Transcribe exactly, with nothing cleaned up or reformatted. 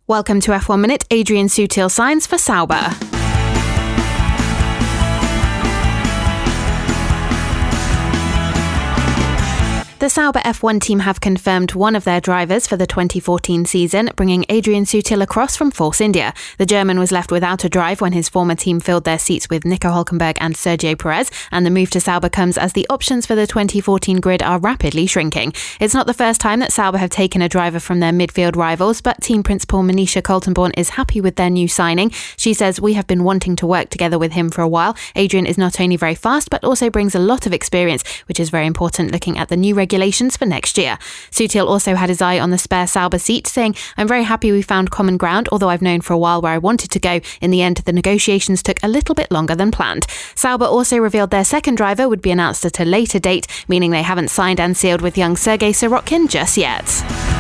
Welcome to F one Minute. Adrian Sutil signs for Sauber. The Sauber F one team have confirmed one of their drivers for the twenty fourteen season, bringing Adrian Sutil across from Force India. The German was left without a drive when his former team filled their seats with Nico Hülkenberg and Sergio Perez, and the move to Sauber comes as the options for the twenty fourteen grid are rapidly shrinking. It's not the first time that Sauber have taken a driver from their midfield rivals, but team principal Manisha Coltenborn is happy with their new signing. She says, "We have been wanting to work together with him for a while. Adrian is not only very fast, but also brings a lot of experience, which is very important looking at the new regulations for next year." Sutil also had his eye on the spare Sauber seat, saying, "I'm very happy we found common ground, although I've known for a while where I wanted to go. In the end, the negotiations took a little bit longer than planned." Sauber also revealed their second driver would be announced at a later date, meaning they haven't signed and sealed with young Sergei Sorokin just yet.